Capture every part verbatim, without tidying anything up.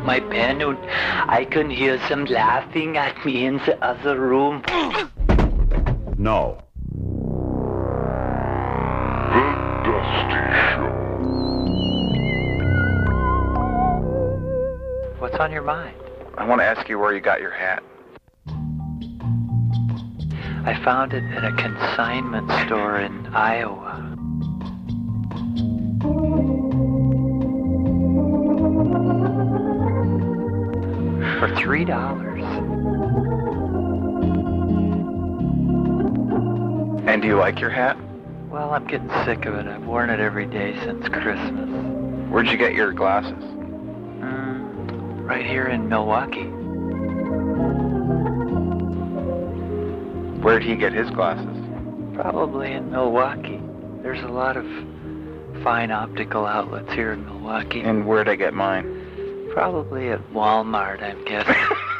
my pen and I can hear them laughing at me in the other room. No. The Dusty Show. What's on your mind? I want to ask you where you got your hat. I found it in a consignment store in Iowa. For three dollars. And do you like your hat? Well, I'm getting sick of it. I've worn it every day since Christmas. Where'd you get your glasses? Mm, right here in Milwaukee. Where'd he get his glasses? Probably in Milwaukee. There's a lot of fine optical outlets here in Milwaukee. And where'd I get mine? Probably at Walmart, I'm guessing.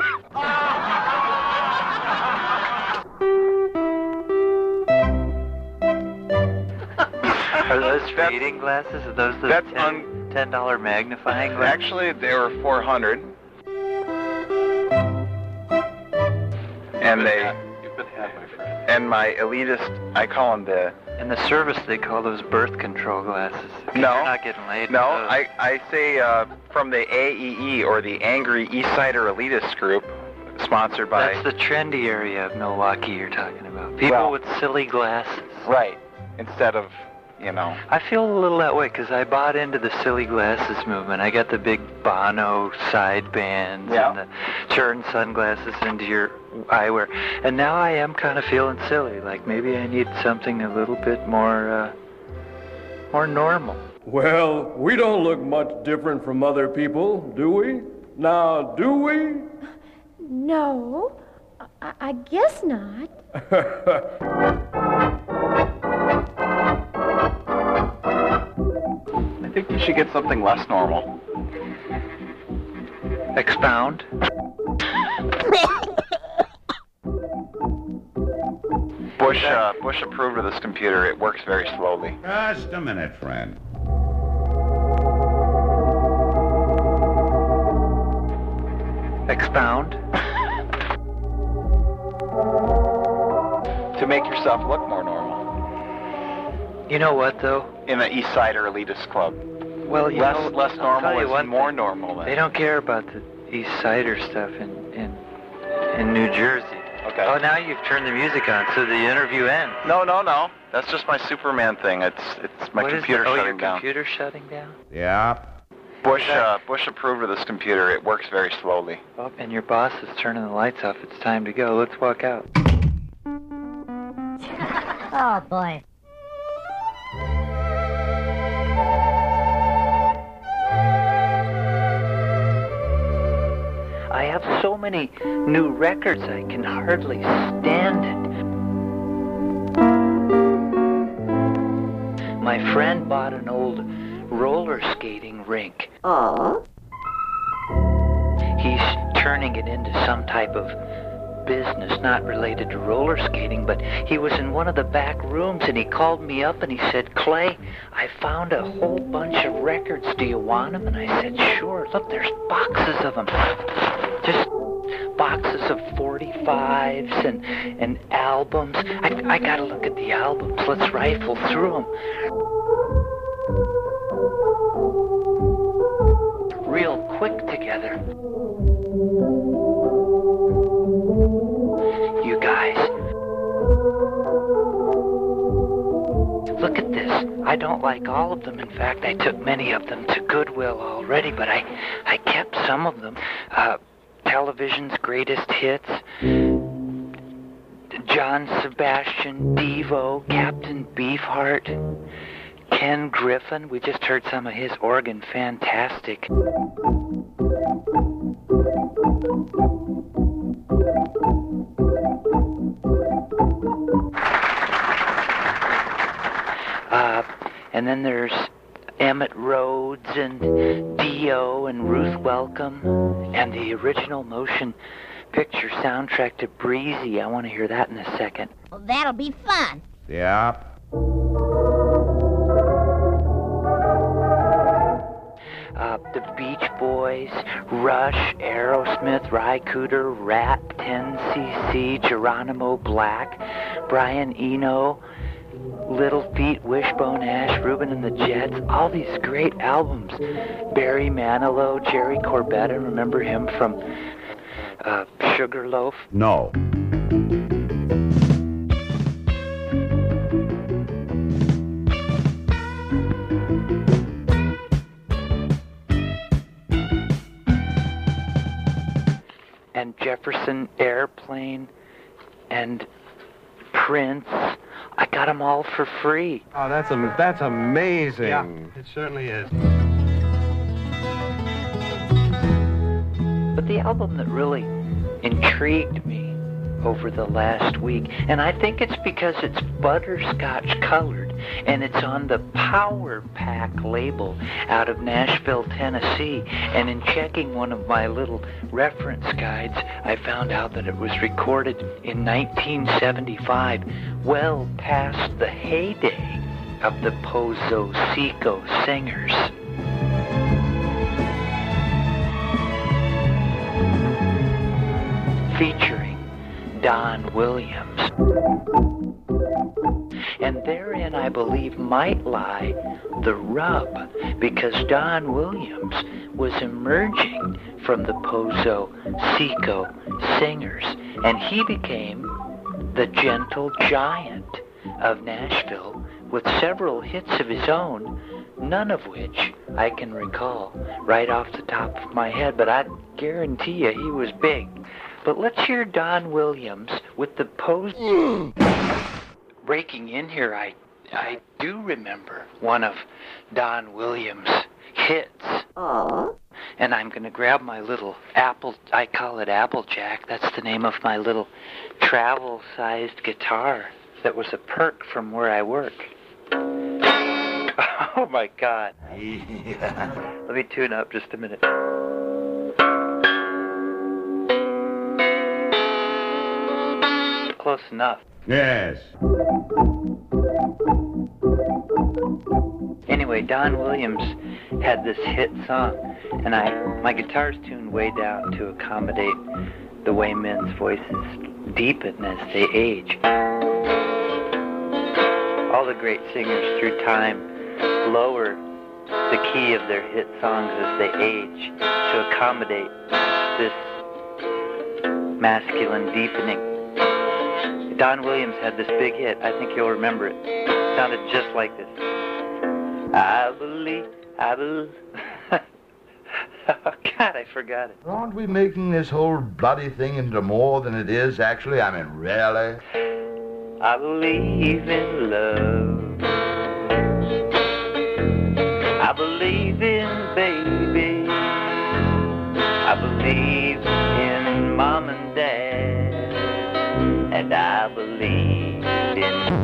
Are those reading glasses? Are those the That's ten, un- ten dollar magnifying glasses? Actually, they were four hundred. And they... You've been had, my friend. And my elitist, I call them the... In the service, they call those birth control glasses. No. You're not getting laid. No, with those. I, I say uh, from the A E E, or the Angry Eastsider Elitist Group, sponsored by... That's the trendy area of Milwaukee you're talking about. People Well- with silly glasses. Right. Instead of, you know... I feel a little that way because I bought into the silly glasses movement. I got the big Bono side bands Yeah. and the turn sunglasses into your eyewear. And now I am kind of feeling silly. Like maybe I need something a little bit more, uh, more normal. Well, we don't look much different from other people, do we? Now, do we? No, I, I guess not. I think you should get something less normal. Expound. Bush, uh, Bush approved of this computer. It works very slowly. Just a minute, friend. Expound. To make yourself look more normal. You know what, though? In the East Sider Elitist Club. Well, you less know, less I'll tell normal you is one more thing. normal then. They don't care about the East Sider stuff in, in, in New Jersey. Okay. Oh, now you've turned the music on, so the interview ends. No, no, no. That's just my Superman thing. It's it's my What is computer it? Oh, shutting your down. computer shutting down? Yeah. Bush, uh, Bush approved of this computer. It works very slowly. Oh, and your boss is turning the lights off. It's time to go. Let's walk out. Oh, boy. I have so many new records, I can hardly stand it. My friend bought an old roller skating rink. Oh? He's turning it into some type of business not related to roller skating, but he was in one of the back rooms and he called me up and he said, Clay, I found a whole bunch of records. Do you want them? And I said, sure. Look, there's boxes of them. Just boxes of forty-fives and, and albums. I, I gotta look at the albums. Let's rifle through them. Real quick together. You guys. Look at this. I don't like all of them. In fact, I took many of them to Goodwill already, but I, I kept some of them. Uh, television's greatest hits. John Sebastian, Devo, Captain Beefheart, Ken Griffin. We just heard some of his organ. Fantastic. Uh, and then there's Emmett Rhodes and Dio and Ruth Welcome and the original motion picture soundtrack to Breezy. I want to hear that in a second. Well, that'll be fun. Yeah. Uh, the Beach Boys. Boys, Rush, Aerosmith, Ry Cooder, Rat, ten C C, Geronimo Black, Brian Eno, Little Feat, Wishbone Ash, Reuben and the Jets, all these great albums. Barry Manilow, Jerry Corbetta, remember him from uh, Sugarloaf? No. And Jefferson Airplane and Prince. I got them all for free. Oh, that's am- that's amazing. Yeah, it certainly is. But the album that really intrigued me over the last week, and I think it's because it's butterscotch colored, and it's on the Power Pack label out of Nashville, Tennessee. And in checking one of my little reference guides, I found out that it was recorded in nineteen seventy-five, well past the heyday of the Pozo Seco Singers. Featuring Don Williams. And therein, I believe, might lie the rub, because Don Williams was emerging from the Pozo Seco Singers, and he became the gentle giant of Nashville with several hits of his own, none of which I can recall right off the top of my head, but I guarantee you he was big. But let's hear Don Williams with the Pozo. Breaking in here, I I do remember one of Don Williams' hits. Aww. And I'm going to grab my little Apple, I call it Applejack. That's the name of my little travel-sized guitar that was a perk from where I work. Oh, my God. Yeah. Let me tune up just a minute. Close enough. Yes. Anyway, Don Williams had this hit song, and I my guitar's tuned way down to accommodate the way men's voices deepen as they age. All the great singers through time lower the key of their hit songs as they age to accommodate this masculine deepening. Don Williams had this big hit. I think you'll remember it. It sounded just like this. I believe, I believe. Oh, God, I forgot it. Aren't we making this whole bloody thing into more than it is, actually? I mean, really? I believe in love. I believe in baby. I believe in mom and dad. And I believe in...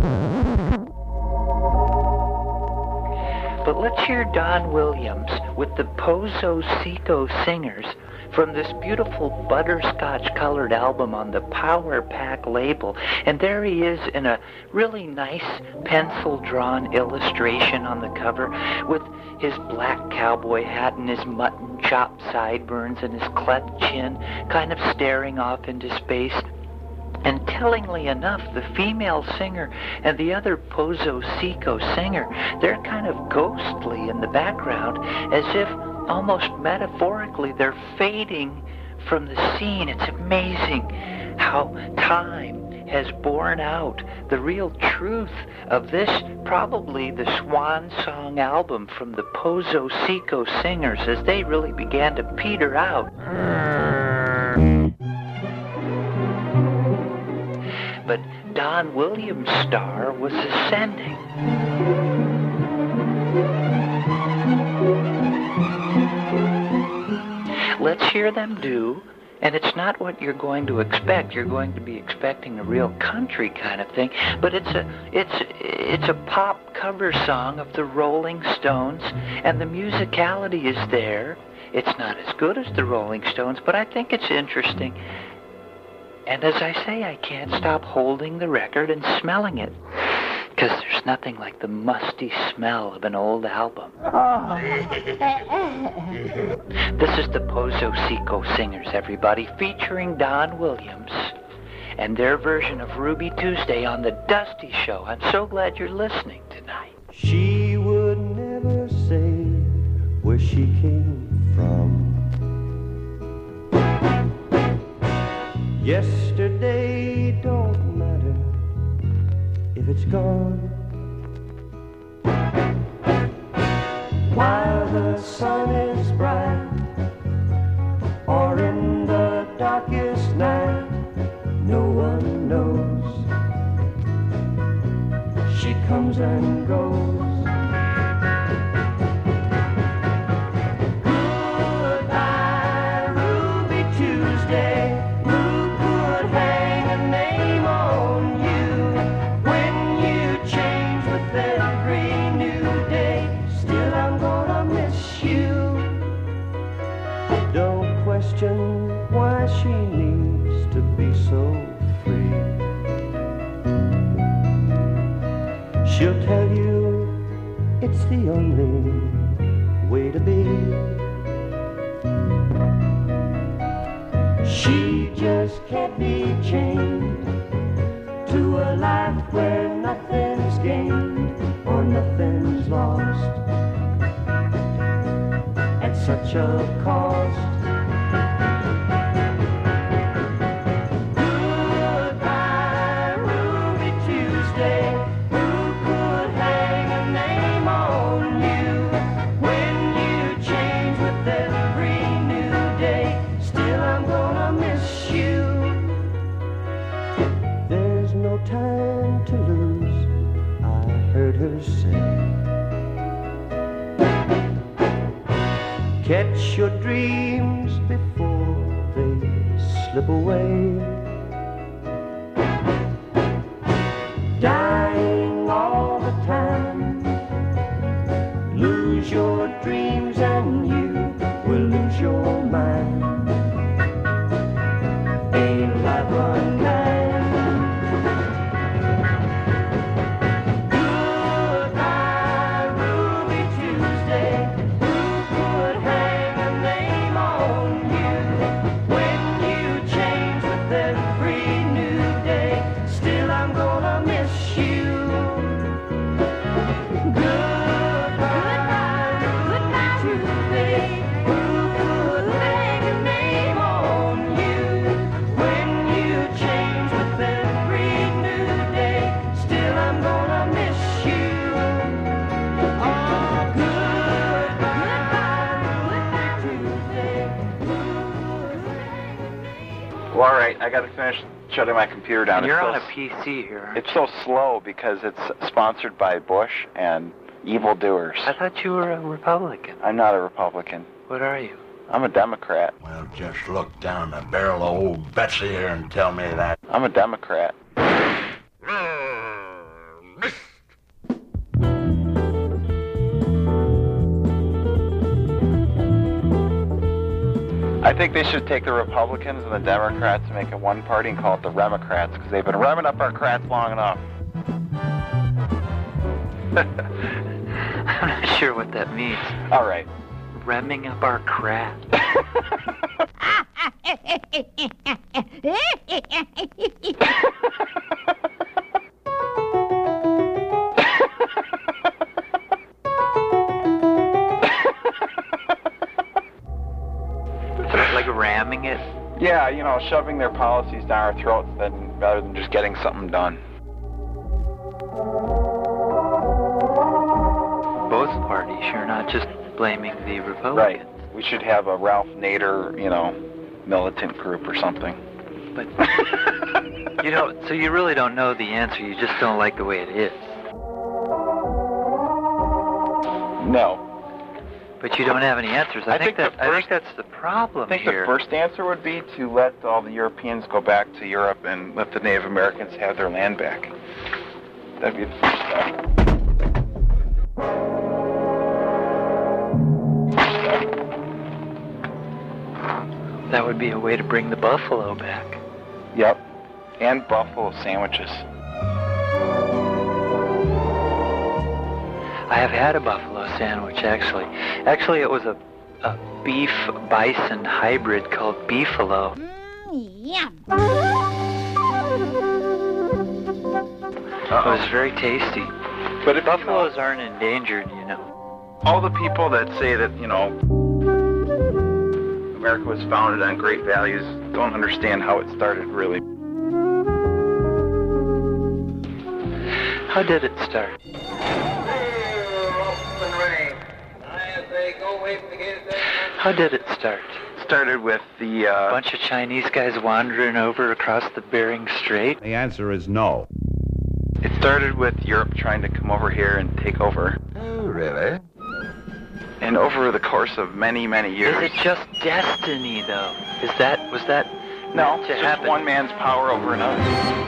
But let's hear Don Williams with the Pozo Seco Singers from this beautiful butterscotch-colored album on the Power Pack label. And there he is in a really nice pencil-drawn illustration on the cover with his black cowboy hat and his mutton chop sideburns and his cleft chin kind of staring off into space. And tellingly enough, the female singer and the other Pozo Seco singer, they're kind of ghostly in the background, as if almost metaphorically they're fading from the scene. It's amazing how time has borne out the real truth of this, probably the swan song album from the Pozo Seco singers, as they really began to peter out. But Don Williams' star was ascending. Let's hear them do, and it's not what you're going to expect. You're going to be expecting a real country kind of thing, but it's a it's it's a pop cover song of the Rolling Stones, and the musicality is there. It's not as good as the Rolling Stones, but I think it's interesting. And as I say, I can't stop holding the record and smelling it. Because there's nothing like the musty smell of an old album. This is the Pozo Seco Singers, everybody, featuring Don Williams and their version of Ruby Tuesday on The Dusty Show. I'm so glad you're listening tonight. She would never say where she came from. Yesterday don't matter if it's gone. While the sun is bright or in the darkest night, no one knows. She comes and goes. Goodbye, Ruby Tuesday. Who could hang a name on you when you change with every new day? Still, I'm gonna miss you. Don't question why she needs to be so free. She'll tell you it's the only way to be. She just can't be chained to a life where nothing's gained or nothing's lost at such a cost. Time to lose, I heard her say. Catch your dreams before they slip away. Dying all the time. Lose your dreams and you will lose your mind. Ain't life one night? Well, all right, I got to finish shutting my computer down. And you're it's on so, a P C here. It's so slow because it's sponsored by Bush and evildoers. I thought you were a Republican. I'm not a Republican. What are you? I'm a Democrat. Well, just look down the barrel of old Betsy here and tell me that. I'm a Democrat. I think they should take the Republicans and the Democrats and make it one party and call it the Remocrats, because they've been revving up our crats long enough. I'm not sure what that means. All right. Remming up our crap. Like ramming it? Yeah, you know, shoving their policies down our throats then, rather than just getting something done. Both parties, you're not just blaming the Republicans. Right. We should have a Ralph Nader, you know, militant group or something. But, you know, so you really don't know the answer, you just don't like the way it is. No. But you don't have any answers. I, I think, think that the I first- think that's the problem I think here. the first answer would be to let all the Europeans go back to Europe and let the Native Americans have their land back. That'd be the first step. That would be a way to bring the buffalo back. Yep. And buffalo sandwiches. I have had a buffalo sandwich, actually. Actually, it was a, a beef bison hybrid called Beefalo. Mm, yum. It was very tasty. But if, Buffaloes you know, aren't endangered, you know. all the people that say that, you know, America was founded on great values don't understand how it started, really. How did it start? How did it start? Started with the, A uh, bunch of Chinese guys wandering over across the Bering Strait? The answer is no. it started with Europe trying to come over here and take over. Oh, really? And over the course of many, many years. Is it just destiny, though? Is that, was that No, meant to it's just happen? one man's power over another.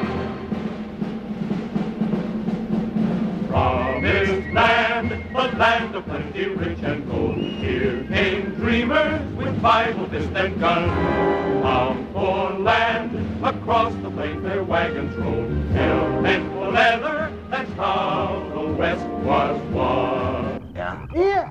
Promised land, a land of plenty, rich and gold. Here came dreamers with Bible, fist and gun. Bound for land, across the plain their wagons rolled. Hell bent for leather, that's how the West was won. Yeah.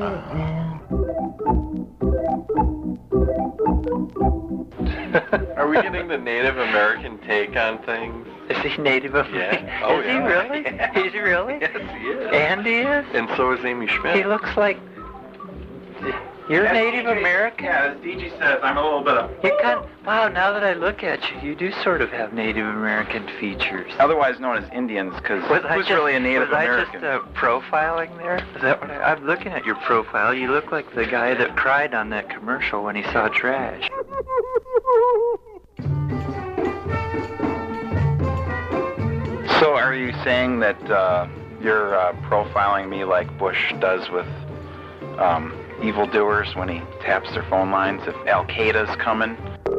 Are we getting the Native American take on things? Is he Native American? Yeah. Oh, is yeah. he really? Yeah. He's really? Yes, he is. And he is? And so is Amy Schmidt. He looks like... You're As Native D J American? Yeah, as D J says, I'm a little bit of... You kind wow, now that I look at you, you do sort of have Native American features. Otherwise known as Indians, because Was I who's just, really a Native was American? I just uh, profiling there? Is that what I, I'm looking at your profile. You look like the guy that cried on that commercial when he saw trash. So are you saying that uh, you're uh, profiling me like Bush does with um, evildoers when he taps their phone lines? If Al-Qaeda's coming?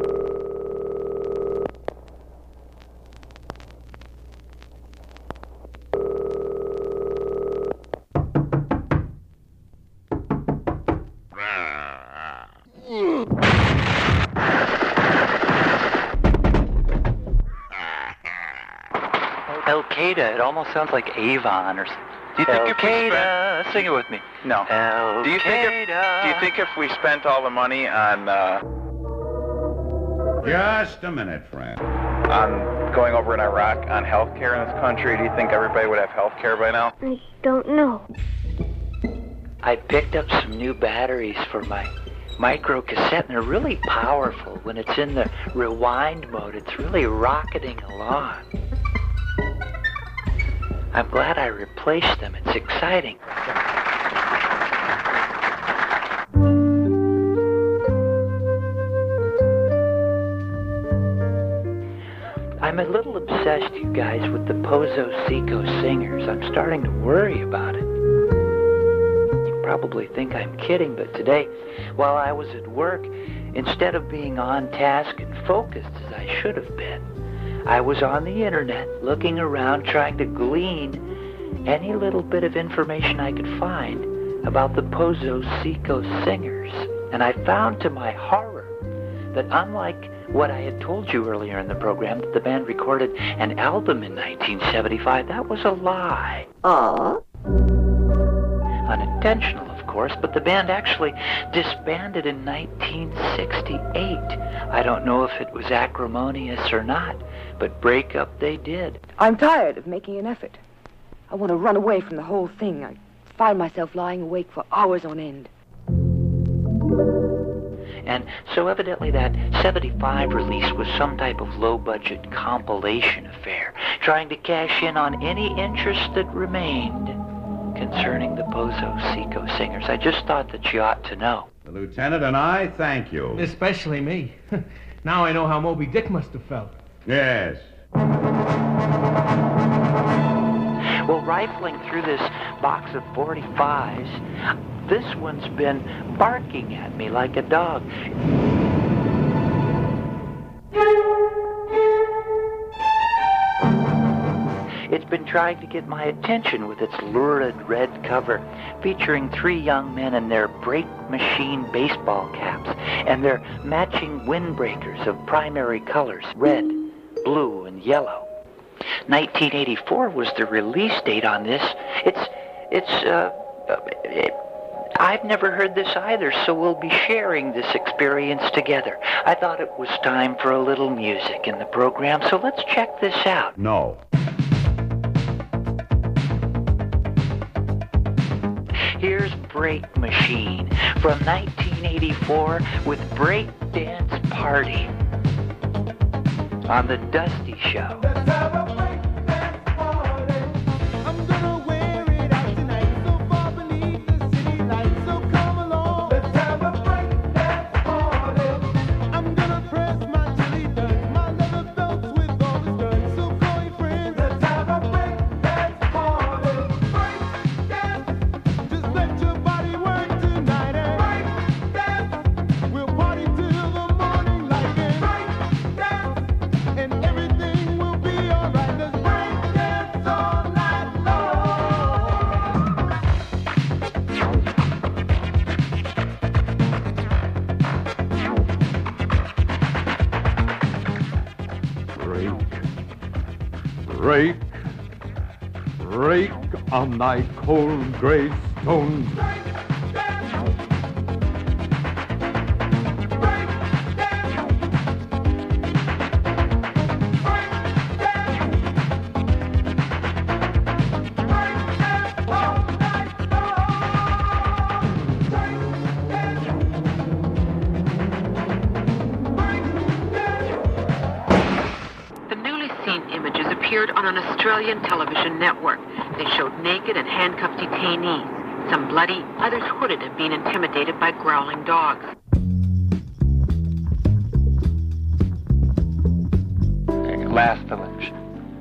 Al-Qaeda, it almost sounds like Avon or something. Do you think if we Al-Qaeda, sing it with me. No. Al-Qaeda. Do you think if, do you think if we spent all the money on uh, Just a minute, friend. on going over in Iraq on health care in this country, do you think everybody would have health care by now? I don't know. I picked up some new batteries for my micro cassette, and they're really powerful. When it's in the rewind mode, it's really rocketing along. I'm glad I replaced them. It's exciting. I'm a little obsessed, you guys, with the Pozo Seco Singers. I'm starting to worry about it. You probably think I'm kidding, but today, while I was at work, instead of being on task and focused as I should have been, I was on the internet looking around trying to glean any little bit of information I could find about the Pozo Seco Singers. And I found to my horror that unlike what I had told you earlier in the program, that the band recorded an album in nineteen seventy-five, that was a lie. Aw. Unintentional, of course, but the band actually disbanded in nineteen sixty-eight. I don't know if it was acrimonious or not, but break up they did. I'm tired of making an effort. I want to run away from the whole thing. I find myself lying awake for hours on end. And so evidently that seventy-five release was some type of low-budget compilation affair, trying to cash in on any interest that remained concerning the Pozo Seco Singers. I just thought that you ought to know. The lieutenant and I thank you. Especially me. Now I know how Moby Dick must have felt. Yes. Well, rifling through this box of forty-fives, this one's been barking at me like a dog. It's been trying to get my attention with its lurid red cover, featuring three young men in their brake machine baseball caps and their matching windbreakers of primary colors, red, blue, and yellow. nineteen eighty-four was the release date on this. It's It's, uh, it, I've never heard this either, so we'll be sharing this experience together. I thought it was time for a little music in the program, so let's check this out. No. Here's Break Machine from nineteen eighty-four with Break Dance Party on The Dusty Show. Break, break on thy cold gray stone. On an Australian television network. They showed naked and handcuffed detainees, some bloody, others hooded and being intimidated by growling dogs. Last election.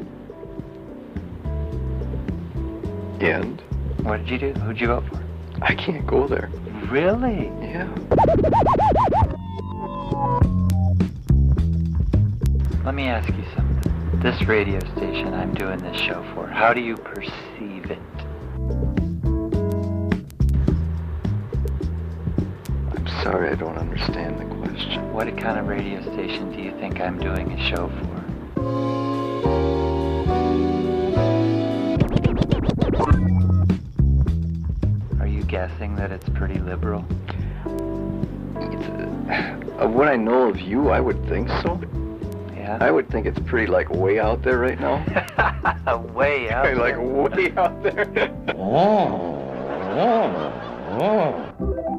And? What did you do? Who'd you vote for? I can't go there. Really? Yeah. Let me ask you something. This radio station I'm doing this show for, how do you perceive it? I'm sorry, I don't understand the question. What kind of radio station do you think I'm doing a show for? Are you guessing that it's pretty liberal? It's, uh, of what I know of you, I would think so. I would think it's pretty, like, way out there right now. Way out like, there? Like, way out there. oh, oh, oh.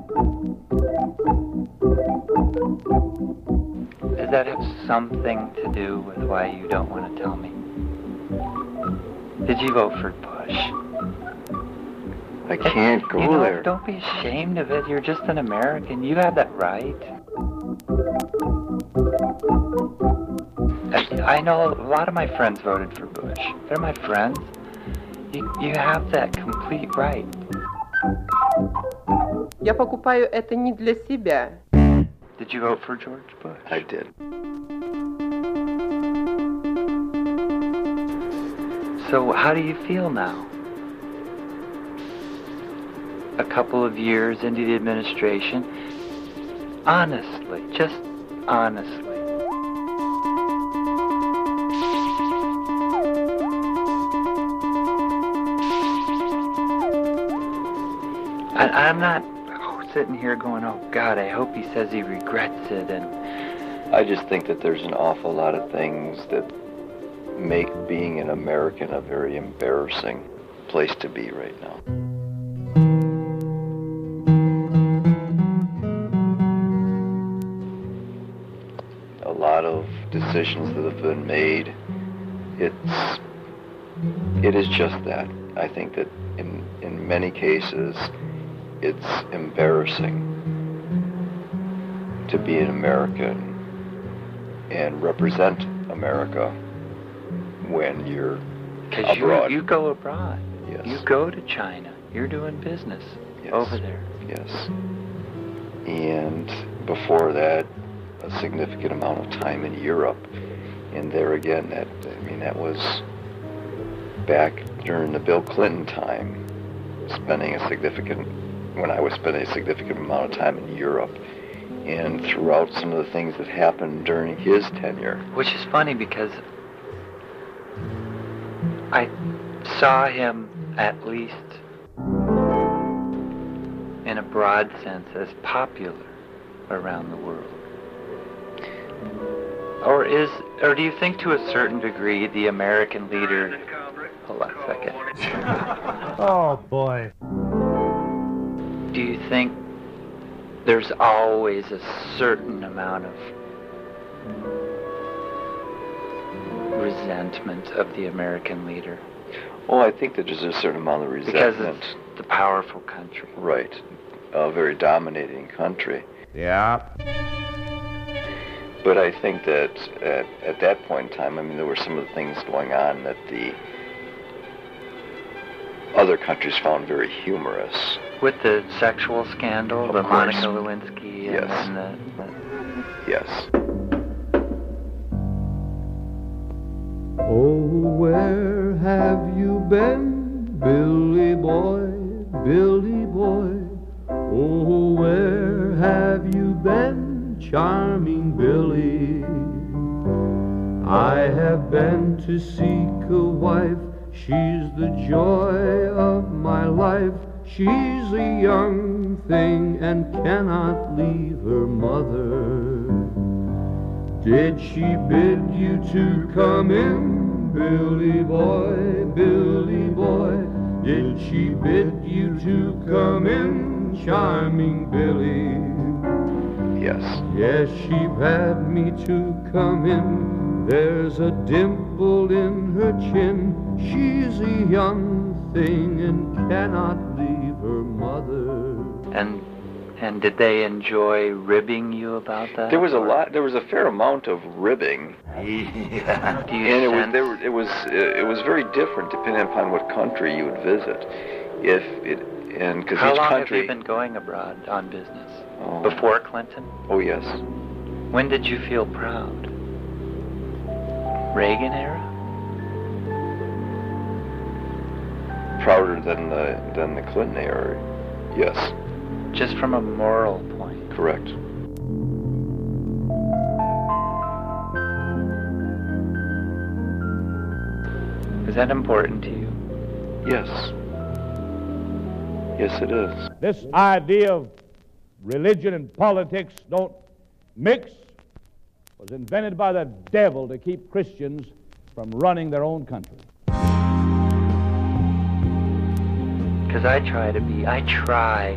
Does that have something to do with why you don't want to tell me? Did you vote for Bush? I can't go you know, there. Don't be ashamed of it. You're just an American. You have that right. I know a lot of my friends voted for Bush. They're my friends. You, you have that complete right. Я покупаю это не для себя. Did you vote for George Bush? I did. So how do you feel now? A couple of years into the administration. Honestly, just honestly. I, I'm not oh, sitting here going, oh, God, I hope he says he regrets it. And I just think that there's an awful lot of things that make being an American a very embarrassing place to be right now. A lot of decisions that have been made, it's, it is just that. I think that in, in many cases, it's embarrassing to be an American and represent America when you're Because abroad. you, you go abroad. Yes. You go to China. You're doing business Yes. over there. Yes. And before that, a significant amount of time in Europe. And there again, that I mean, that was back during the Bill Clinton time, spending a significant, when I was spending a significant amount of time in Europe. And throughout some of the things that happened during his tenure. Which is funny because I saw him at least in a broad sense, as popular around the world? Or is, or do you think to a certain degree the American leader... Hold on a second. Oh, boy. Do you think there's always a certain amount of resentment of the American leader? Oh, I think that there's a certain amount of Because resentment. it's the powerful country. Right. A very dominating country. Yeah. But I think that at, at that point in time, I mean, there were some of the things going on that the other countries found very humorous. With the sexual scandal, Of the course. Monica Lewinsky and, Yes. and the, the... Yes. Oh, where have you been, Billy boy, Billy boy? Oh, where have you been, charming Billy? I have been to seek a wife, she's the joy of my life. She's a young thing and cannot leave her mother. Did she bid you to come in, Billy boy, Billy boy? Did she bid you to come in, charming Billy? Yes. Yes, she bade me to come in. There's a dimple in her chin. She's a young thing and cannot leave her mother. And and did they enjoy ribbing you about that? There was a lot. There was a fair amount of ribbing. Yeah. Do you and it was sense- there. were- It was uh, it was very different depending upon what country you would visit. If it and because How each long country. have you been going abroad on business? Oh. Before Clinton? Oh yes. When did you feel proud? Reagan era? Prouder than the than the Clinton era. Yes. Just from a moral point. Correct. Is that important to you? Yes. Yes, it is. This idea of religion and politics don't mix was invented by the devil to keep Christians from running their own country. Because I try to be, I try.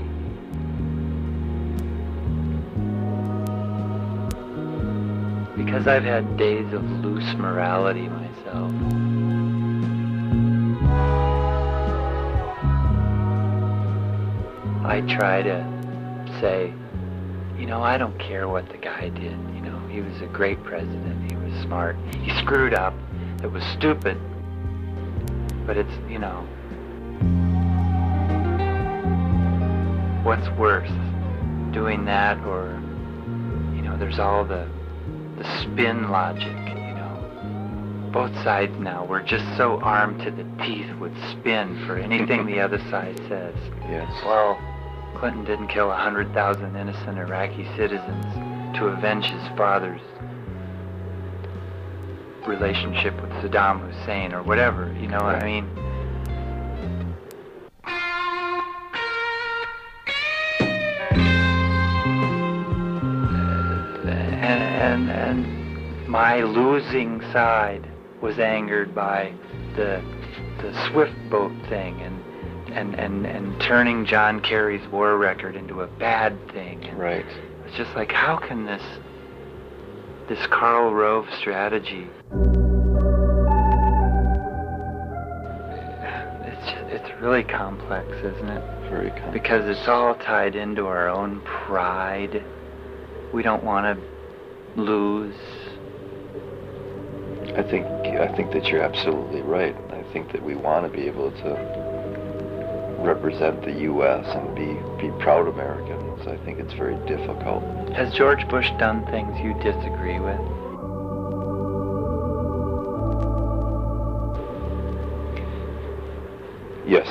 Because I've had days of loose morality myself. I try to say, you know, I don't care what the guy did. You know, he was a great president. He was smart. He screwed up. It was stupid. But it's, you know, what's worse, doing that or, you know, there's all the the spin logic, you know. Both sides now, we're just so armed to the teeth with spin for anything the other side says. Yes. Well, Clinton didn't kill one hundred thousand innocent Iraqi citizens to avenge his father's relationship with Saddam Hussein or whatever, you know what I mean? And, and, and my losing side was angered by the the Swift boat thing and and, and, and turning John Kerry's war record into a bad thing. And right. It's just like, how can this this Karl Rove strategy? It's just, it's really complex, isn't it? Very complex. Because it's all tied into our own pride. We don't want to lose. I think I think that you're absolutely right. I think that we want to be able to represent the U S and be be proud Americans. I think it's very difficult. Has George Bush done things you disagree with? Yes.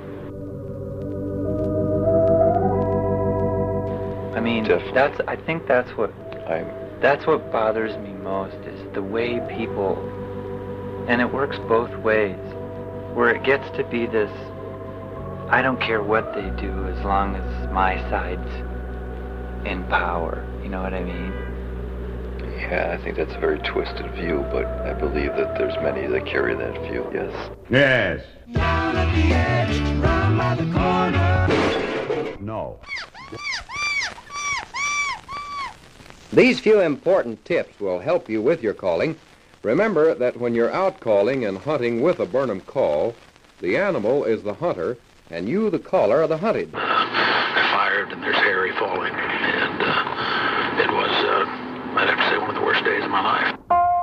I mean, Definitely. that's. I think that's what. I'm. That's what bothers me most is the way people, and it works both ways, where it gets to be this I don't care what they do as long as my side's in power. You know what I mean? Yeah, I think that's a very twisted view, but I believe that there's many that carry that view, yes. Yes. Down at the edge, round by the corner. No. These few important tips will help you with your calling. Remember that when you're out calling and hunting with a Burnham call, the animal is the hunter, and you, the caller, are the hunted. I fired, and there's Harry falling, and uh, it was, uh, I'd have to say, one of the worst days of my life.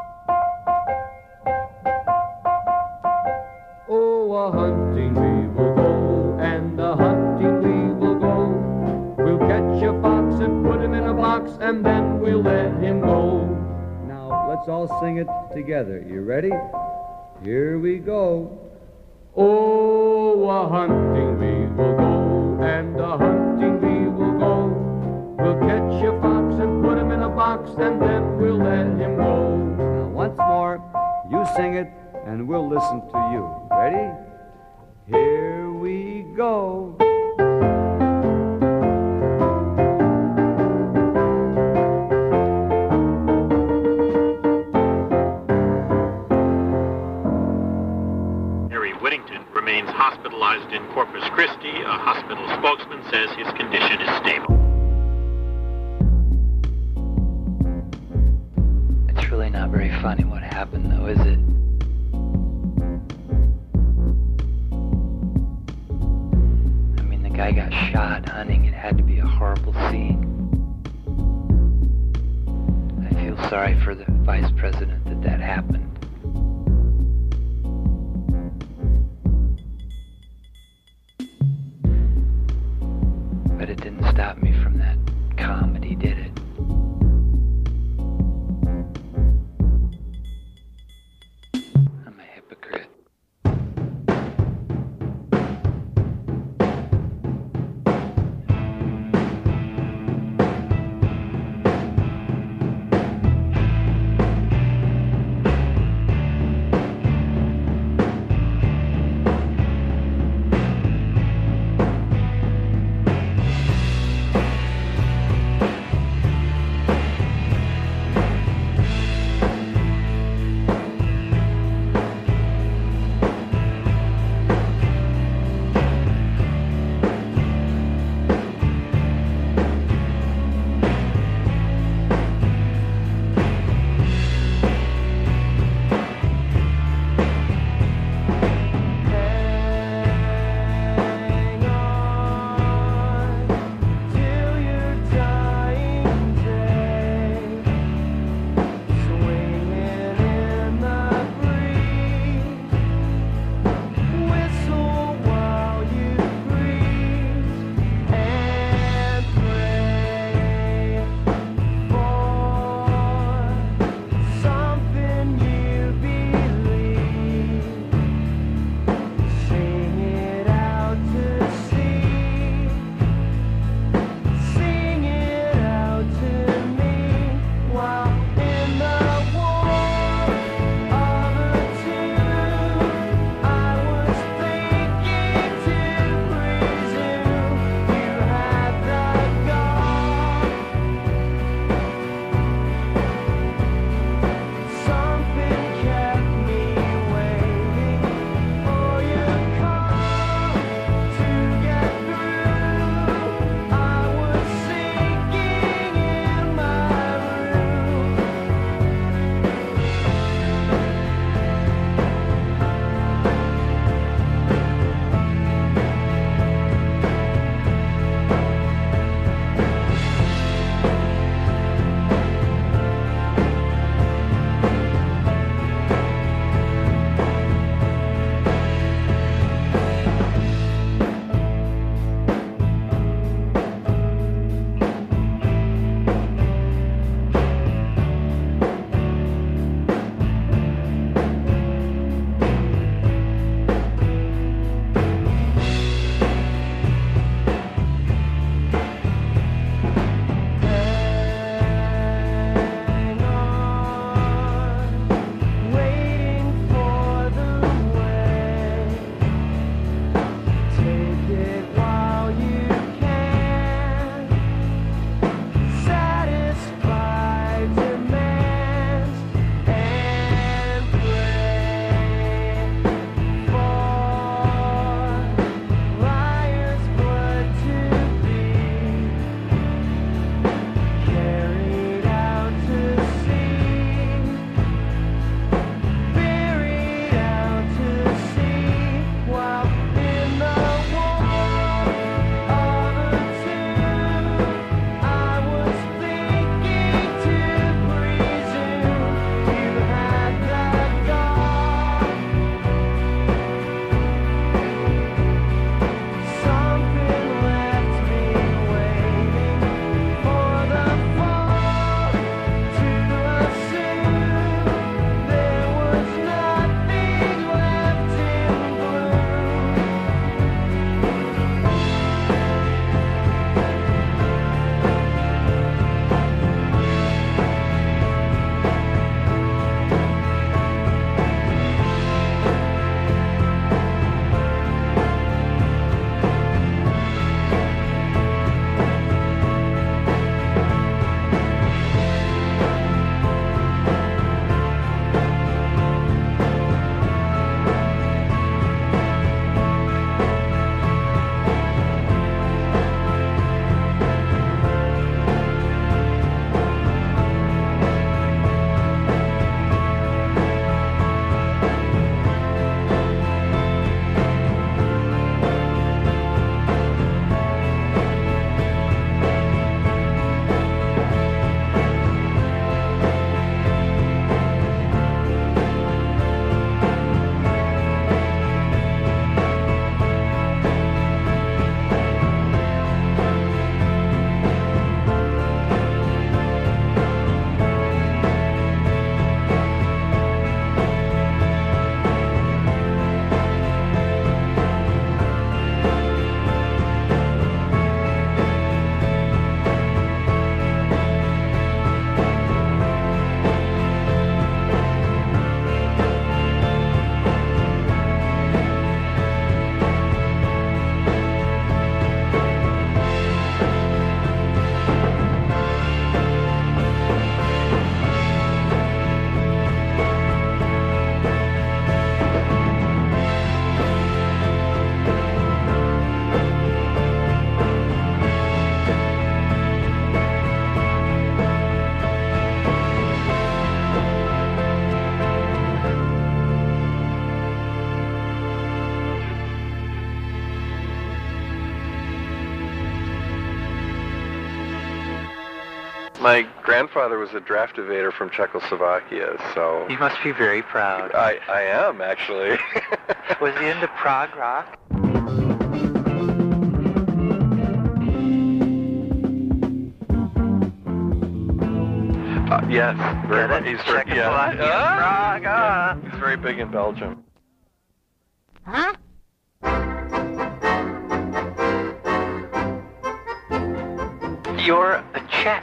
Oh, a hunting we will go, and a hunting we will go. We'll catch a fox and put him in a box, and then we'll let him go. Now, let's all sing it together. You ready? Here we go. Oh, a hunting we will go, and a hunting we will go. We'll catch a fox and put him in a box, and then we'll let him go. Now, once more, you sing it, and we'll listen to you. Ready? Here we go. Remains hospitalized in Corpus Christi. A hospital spokesman says his condition is stable. It's really not very funny what happened, though, is it? I mean, the guy got shot hunting. It had to be a horrible scene. I feel sorry for the vice president that that happened. But it didn't stop me from that comedy, did it? I'm a hypocrite. My grandfather was a draft evader from Czechoslovakia, so... You must be very proud. I, I am, actually. Was he into prog rock? Uh, yes, very much. He's very, yeah. Ah! Prague, ah. He's very big in Belgium. Huh? You're a Czech.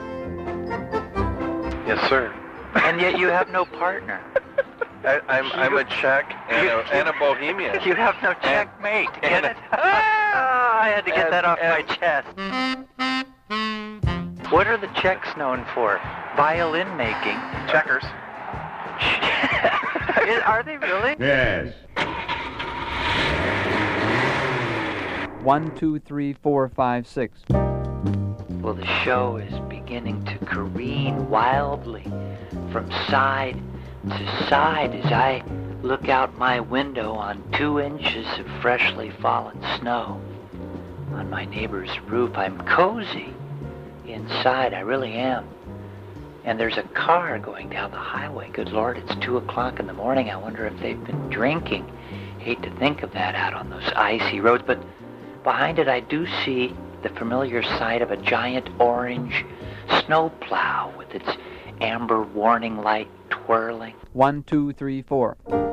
Yes, sir. And yet you have no partner. I, I'm I'm a Czech and a, and a Bohemian. You have no Czech and, mate. And Get it? Ah, I had to get and, that off and, my chest. What are the Czechs known for? Violin making. Checkers. Are they really? Yes. One, two, three, four, five, six. Well, the show is beginning to careen wildly from side to side as I look out my window on two inches of freshly fallen snow. On my neighbor's roof, I'm cozy. Inside, I really am. And there's a car going down the highway. Good Lord, it's two o'clock in the morning. I wonder if they've been drinking. Hate to think of that out on those icy roads, but behind it I do see the familiar sight of a giant orange snowplow with its amber warning light twirling. One, two, three, four.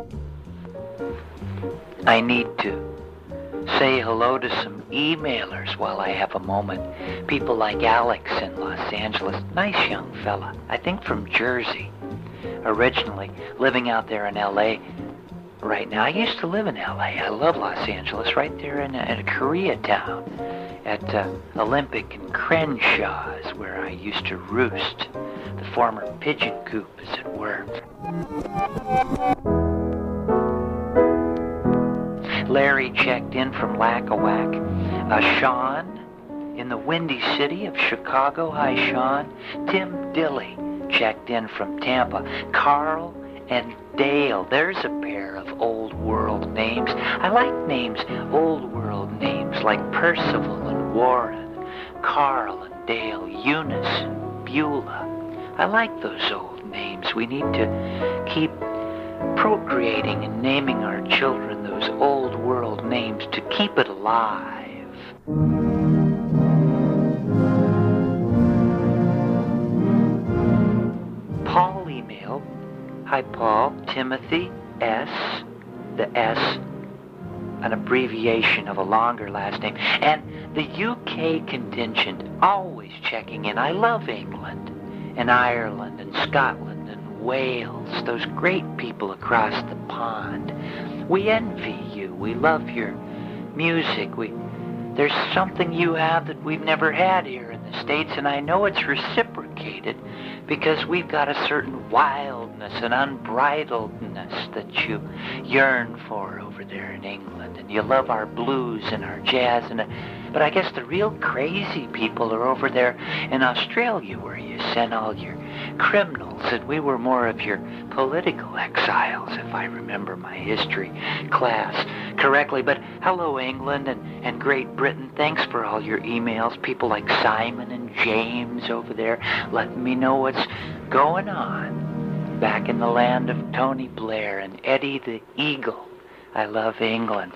I need to say hello to some emailers while I have a moment. People like Alex in Los Angeles. Nice young fella. I think from Jersey. Originally living out there in L A right now. I used to live in L A. I love Los Angeles. Right there in a, in a Koreatown at uh, Olympic and Crenshaw's where I used to roost. The former pigeon coop, as it were. Larry checked in from Lackawack. Uh, Sean in the windy city of Chicago. Hi, Sean. Tim Dilly checked in from Tampa. Carl and Dale. There's a pair of old world names. I like names, old world names, like Percival and Warren, Carl and Dale, Eunice and Beulah. I like those old names. We need to keep procreating and naming our children those old world names to keep it alive. Paul emailed. Hi, Paul. Timothy S. The S, an abbreviation of a longer last name. And the U K contingent, always checking in. I love England and Ireland and Scotland and Wales, those great people across the pond. We envy you. We love your music. We, there's something you have that we've never had here in the States, and I know it's reciprocated because we've got a certain wildness and unbridledness that you yearn for over there in England, and you love our blues and our jazz, and but I guess the real crazy people are over there in Australia where you sent all your criminals, and we were more of your political exiles, if I remember my history class correctly. But hello, England and, and Great Britain. Thanks for all your emails. People like Simon and James over there letting me know what's going on back in the land of Tony Blair and Eddie the Eagle. I love England.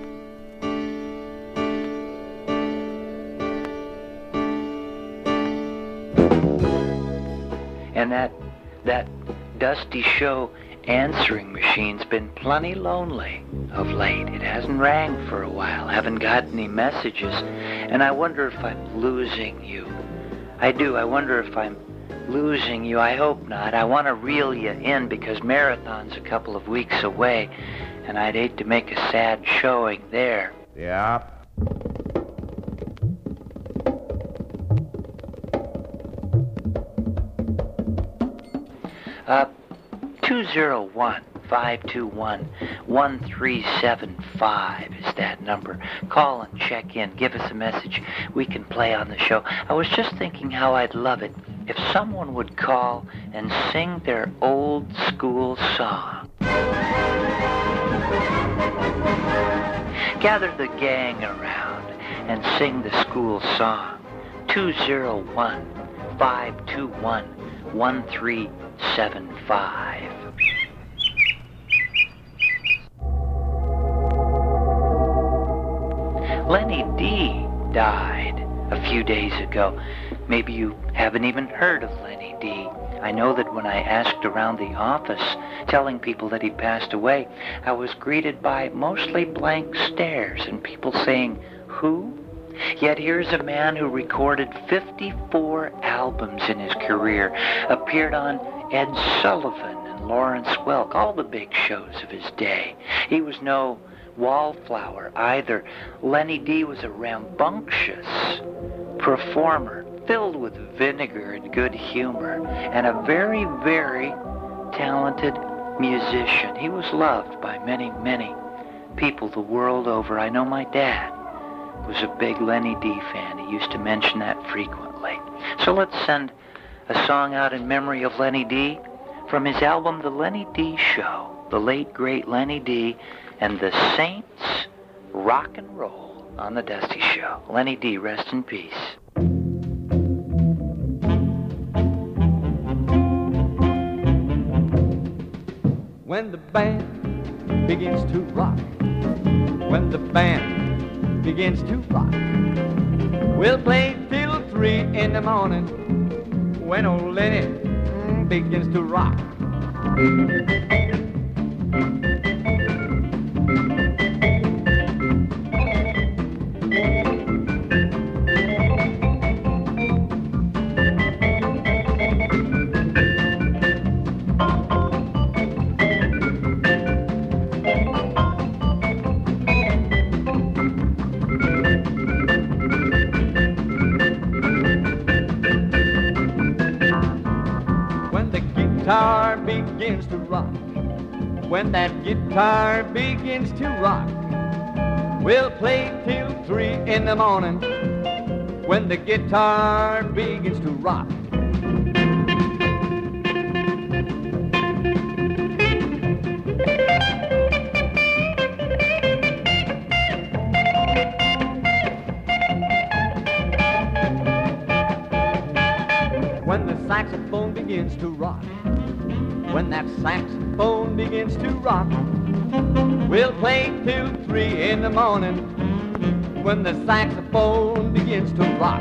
And that that dusty show answering machine's been plenty lonely of late. It hasn't rang for a while. Haven't got any messages. And I wonder if I'm losing you. I do. I wonder if I'm losing you. I hope not. I want to reel you in because Marathon's a couple of weeks away, and I'd hate to make a sad showing there. Yeah. Uh, two zero one, five two one, one three seven five is that number. Call and check in. Give us a message we can play on the show. I was just thinking how I'd love it if someone would call and sing their old school song. Gather the gang around and sing the school song. two zero one, five two one, one three seven five. Lenny D died a few days ago. Maybe you haven't even heard of Lenny D. I know that when I asked around the office, telling people that he'd passed away, I was greeted by mostly blank stares and people saying, who? Yet here's a man who recorded fifty-four albums in his career, appeared on Ed Sullivan and Lawrence Welk, all the big shows of his day. He was no wallflower either. Lenny D was a rambunctious performer, filled with vinegar and good humor, and a very, very talented musician. He was loved by many, many people the world over. I know my dad was a big Lenny D fan. He used to mention that frequently. So let's send a song out in memory of Lenny D from his album The Lenny D Show, the late, great Lenny D and the Saints Rock and Roll on The Dusty Show. Lenny D, rest in peace. When the band begins to rock, when the band begins to rock, we'll play till three in the morning when old Lenny begins to rock. Guitar begins to rock, when that guitar begins to rock, we'll play till three in the morning when the guitar begins to rock. When the saxophone begins to rock, when that saxophone begins to rock, we'll play till three in the morning when the saxophone begins to rock.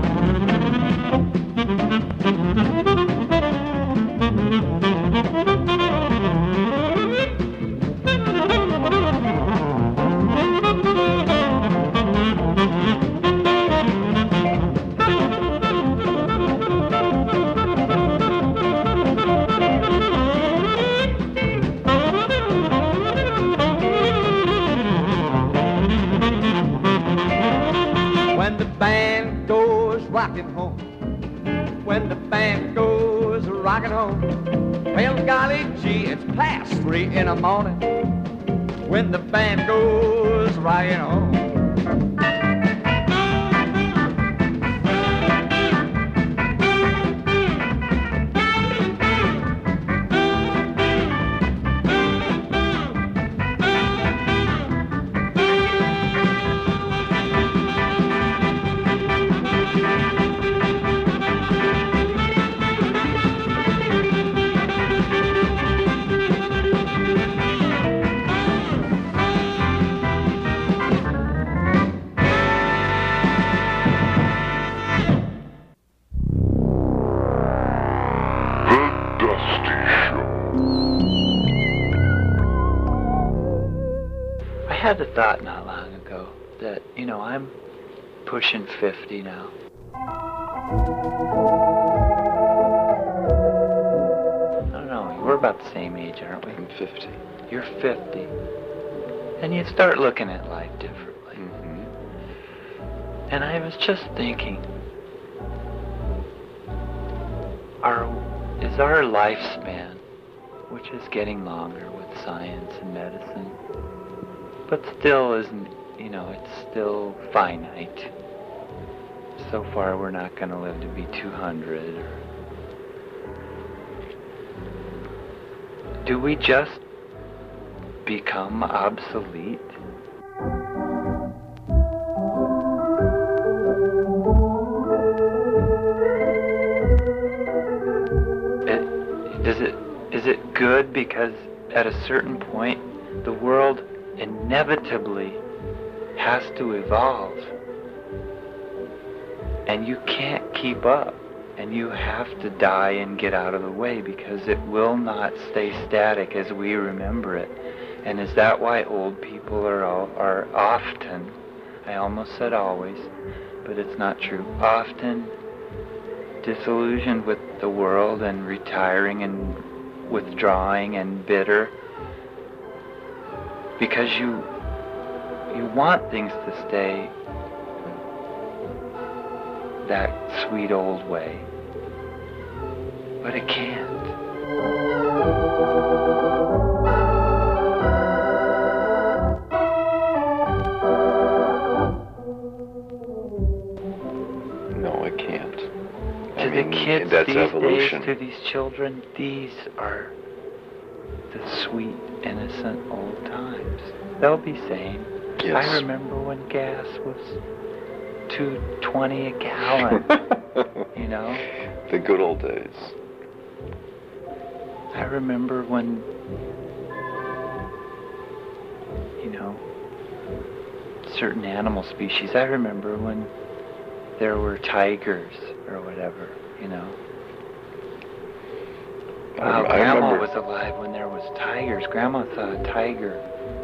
Rocking home, when the band goes rocking home, well, golly gee, it's past three in the morning when the band goes rocking home. I had a thought not long ago that, you know, I'm pushing fifty now. I don't know, we're about the same age, aren't we? I'm fifty. You're fifty. And you start looking at life differently. Mm-hmm. And I was just thinking, our, is our lifespan, which is getting longer with science and medicine, but still isn't, you know, it's still finite. So far, we're not going to live to be two hundred. Or... Do we just become obsolete? good because at a certain point, the world inevitably has to evolve. And you can't keep up. And you have to die and get out of the way because it will not stay static as we remember it. And is that why old people are all, are often, I almost said always, but it's not true, often disillusioned with the world and retiring and withdrawing and bitter because you you want things to stay that sweet old way, but it can't. No, it can't. I To the mean, kids that's these evolution. days, to these children, these are the sweet, innocent old times. They'll be saying, Yes. I remember when gas was two twenty a gallon, you know? The good old days. I remember when, you know, certain animal species, I remember when there were tigers or whatever, you know. Wow, I Grandma remember- was alive when there was tigers. Grandma saw a tiger.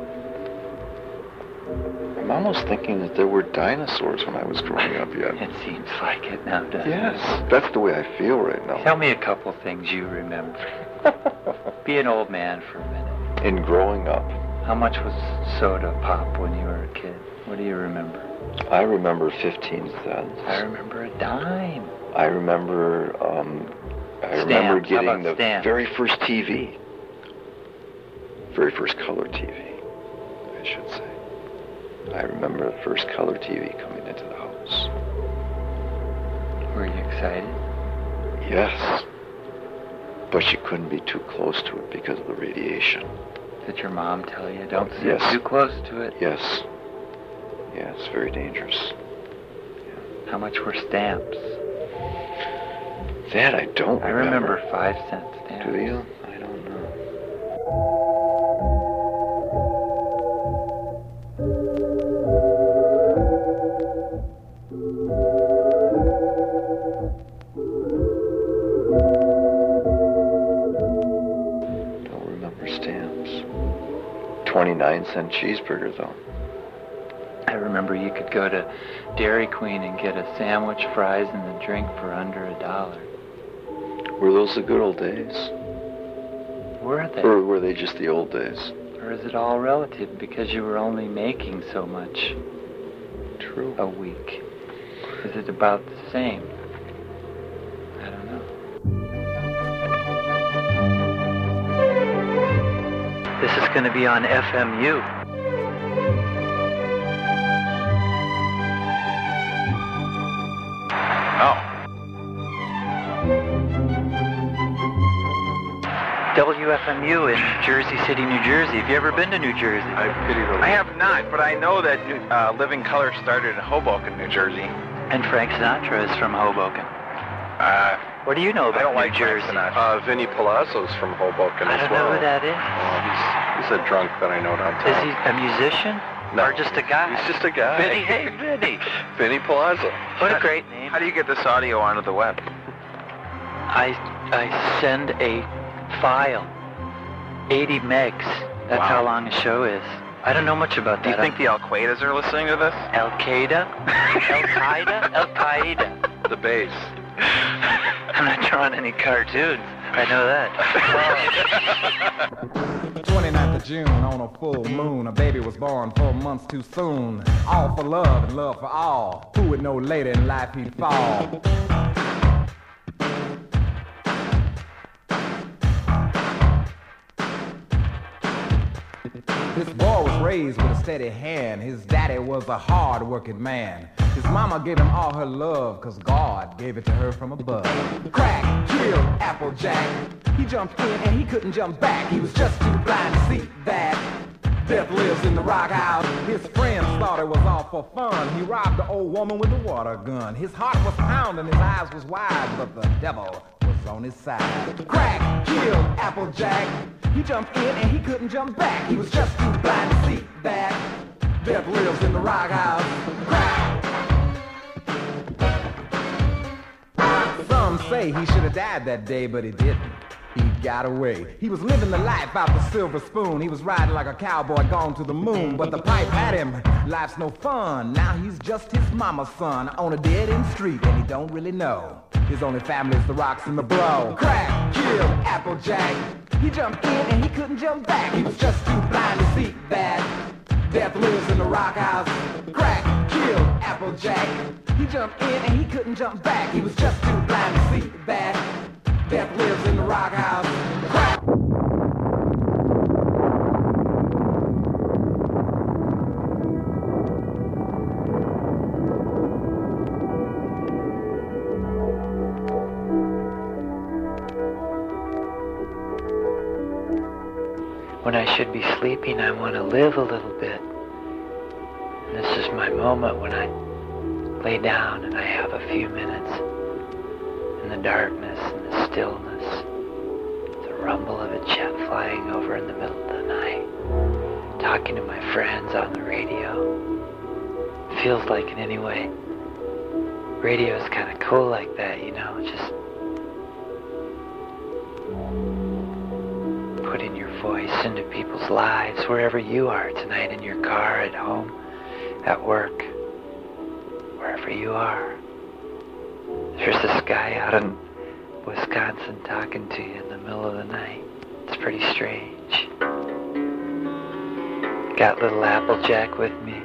I'm almost thinking that there were dinosaurs when I was growing up yet. It seems like it now, doesn't Yes, it? that's the way I feel right now. Tell me a couple things you remember. Be an old man for a minute. In growing up, How much was soda pop when you were a kid? What do you remember? I remember fifteen cents. I remember a dime. I remember, um, I Stamps. remember How getting about the stamps? very first T V. Very first color T V, I should say. I remember the first color T V coming into the house. Were you excited? Yes. But you couldn't be too close to it because of the radiation. Did your mom tell you, don't sit Yes. too close to it? Yes. Yeah, it's very dangerous. How much were stamps? That I don't I remember. remember five cent stamps. Do you? I don't know. Don't remember stamps. twenty-nine cent cheeseburger, though. I remember you could go to Dairy Queen and get a sandwich, fries, and a drink for under a dollar. Were those the good old days? Were they? Or were they just the old days? Or is it all relative because you were only making so much True. a week? Is it about the same? I don't know. This is going to be on F M U. Oh. W F M U in Jersey City, New Jersey. Have you ever been to New Jersey? I pity those. I have not, but I know that uh, Living Color started in Hoboken, New Jersey. And Frank Sinatra is from Hoboken. Uh, What do you know about I don't New like Jersey? Frank Sinatra. Uh, Vinny Palazzo's from Hoboken I as don't well. know who that is. Oh, he's, he's a drunk that I know downtown. Is he a musician? No. Or just a guy? He's just a guy. Vinny, hey, Vinny. Vinny Palazzo. What a great name. How do you get this audio onto the web? I I send a file, eighty megs. That's Wow. how long a show is. I don't know much about Do that. you think the Al-Qaedas are listening to this? Al Qaeda? Al Qaeda? Al Qaeda. The bass. I'm not drawing any cartoons. I know that. twenty-ninth of June on a full moon, a baby was born four months too soon. All for love and love for all. Who would know later in life he'd fall? This boy was raised with a steady hand. His daddy was a hard-working man. His mama gave him all her love, cause God gave it to her from above. Crack, drill, Applejack. He jumped in and he couldn't jump back. He was just too blind to see that death lives in the rock house. His friends thought it was all for fun. He robbed the old woman with a water gun. His heart was pounding, his eyes was wide, but the devil was on his side. Crack killed Applejack. He jumped in and he couldn't jump back. He was just too blind to see that death lives in the rock house. Crack! Some say he should have died that day, but he didn't. He got away. He was living the life out the silver spoon. He was riding like a cowboy gone to the moon. But the pipe had him. Life's no fun. Now he's just his mama's son on a dead-end street, and he don't really know. His only family is the rocks and the blow. Crack killed Applejack. He jumped in and he couldn't jump back. He was just too blind to see that death lives in the rock house. Crack killed Applejack. He jumped in and he couldn't jump back. He was just too blind to see that death lives in the rock house. Crack. When I should be sleeping, I want to live a little bit. And this is my moment when I lay down and I have a few minutes in the darkness and the stillness, the rumble of a jet flying over in the middle of the night, talking to my friends on the radio. Feels like in any way, radio is kind of cool like that, you know, just putting your voice into people's lives wherever you are tonight, in your car, at home, at work, wherever you are. There's this guy out in Wisconsin talking to you in the middle of the night. It's pretty strange. Got little Applejack with me.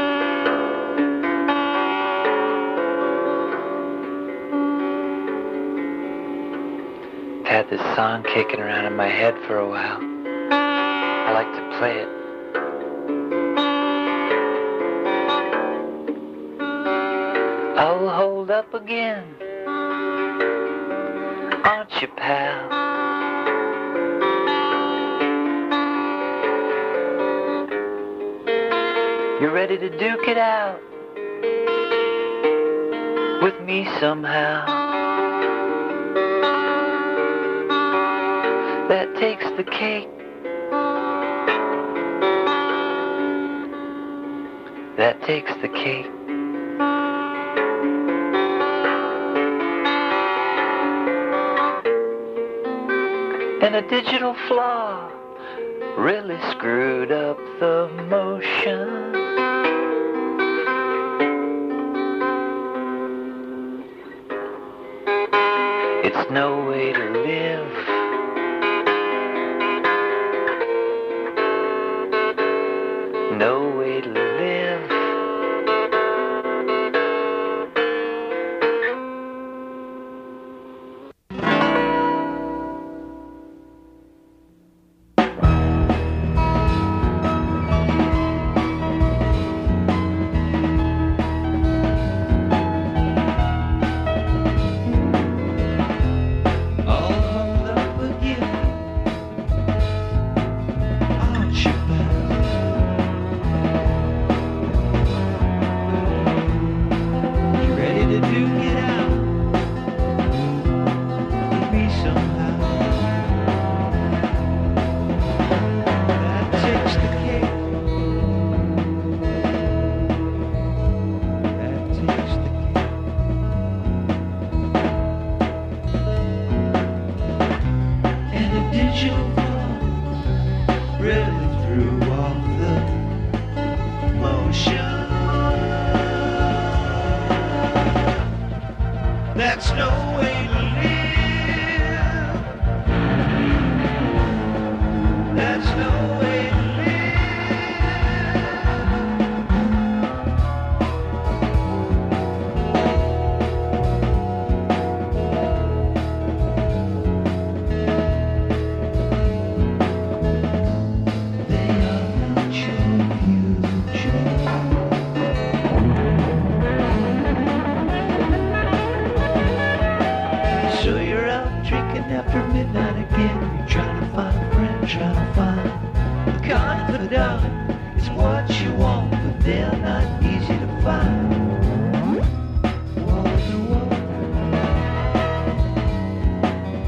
Had this song kicking around in my head for a while. I like to play it. I'll hold up again, aren't you, pal? You're ready to duke it out with me somehow. That takes the cake. That takes the cake. And a digital flaw really screwed up the motion. It's no way to live. No way to live. That's no way to live. That's no way to after midnight again, you're trying to find a friend, trying to find a confidant. It's what you want, but they're not easy to find. Walk through walk through.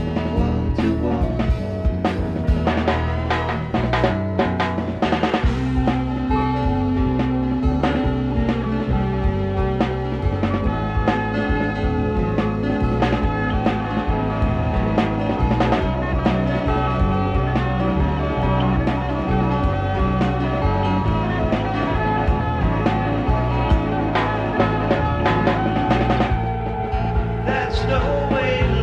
There's no way to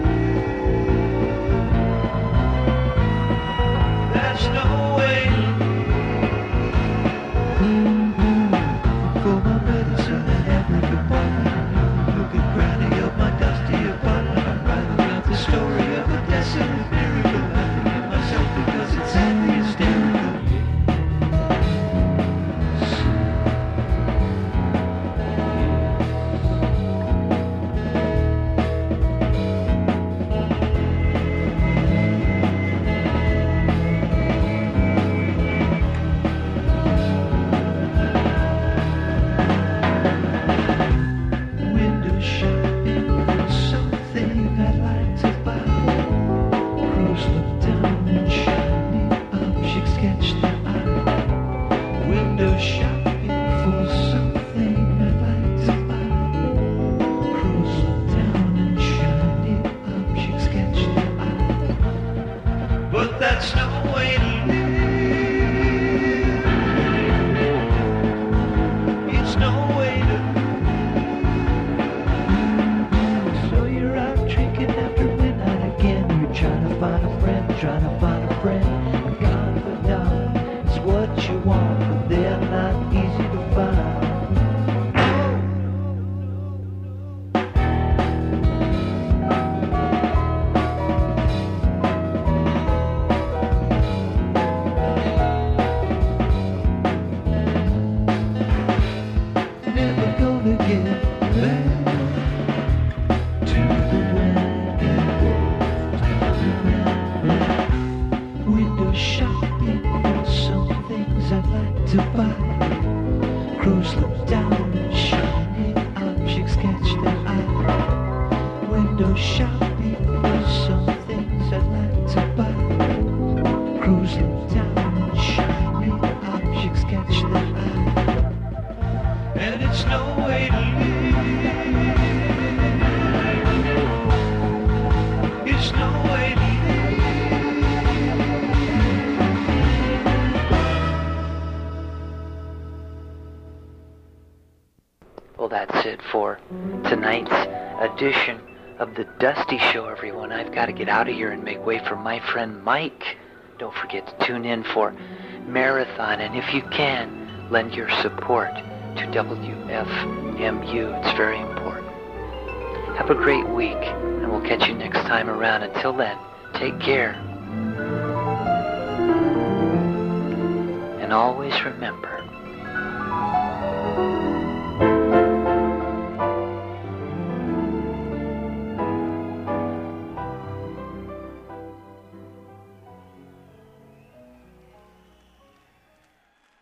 live. There's no way to live. For my medicine and every compartment, looking granny up my dusty apartment. I'm writing out the story of a desolate miracle, laughing at myself because it's sadly hysterical. Window shopping for something I'd like to buy. Crows look down and shiny objects catch their eye. Window shopping for something I'd like to buy. Crows look down and shiny objects catch their eye. But that's no way to live. It's no way to live. So you're out drinking after midnight again. You're trying to find a friend, trying to find a friend. A confidant is what you want, but they're not easy to find. Never gonna get back to the wagon. Window shopping for some things I'd like to buy. Crows look down and shiny objects catch their eye. Window shopping for some things I'd like to buy. Crows look down and shiny objects catch their eye. And it's no way to live. It's no way to Well, that's it for tonight's edition of the Dusty Show, everyone. I've got to get out of here and make way for my friend Mike. Don't forget to tune in for Marathon, and if you can, lend your support to W F M U. It's very important. Have a great week, and we'll catch you next time around. Until then, take care. And always remember,